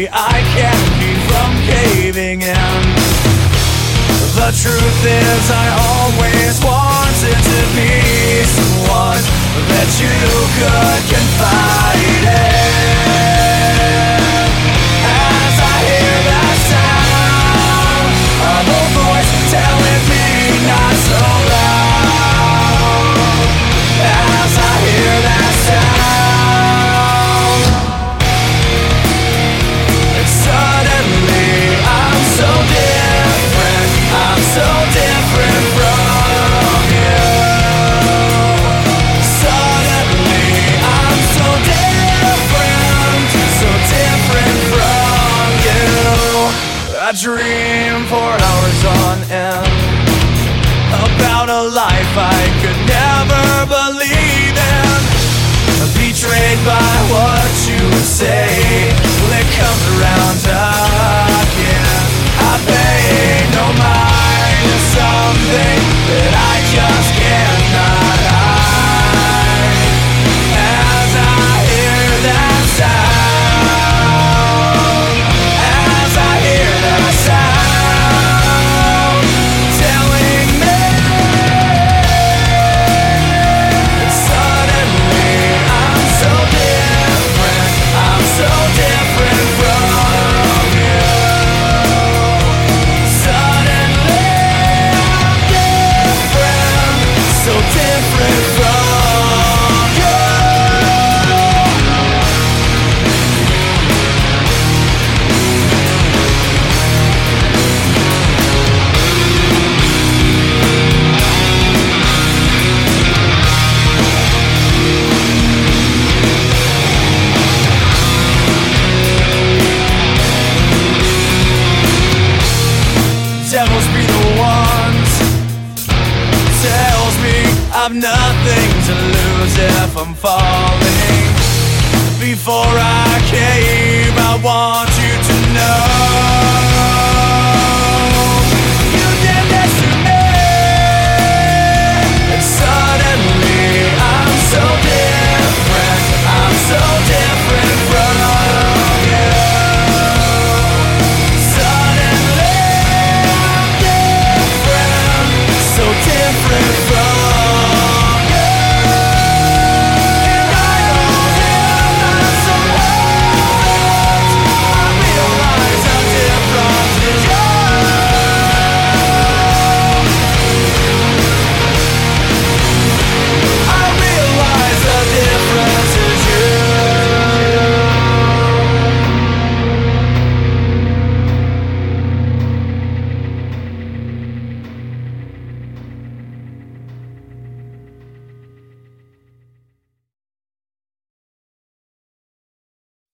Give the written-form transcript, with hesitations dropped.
suddenly I can't keep from caving in. The truth is I always wanted to be someone that you could confide in. As I hear that sound of a voice telling me not so loud. As I hear that sound, suddenly I'm so different. I'm so different from you. Suddenly I'm so different. So different from you. I dream for hours on end about a life I could never believe in. Betrayed by what you say when it comes around again. I pay no mind to something that I just cannot hide. As I hear that sound, as I hear that sound telling me that suddenly I'm so different. I'm so different from you. Suddenly I'm different. So different from you. Devils be the ones tells me I've nothing to lose if I'm falling. Before I cave, I want you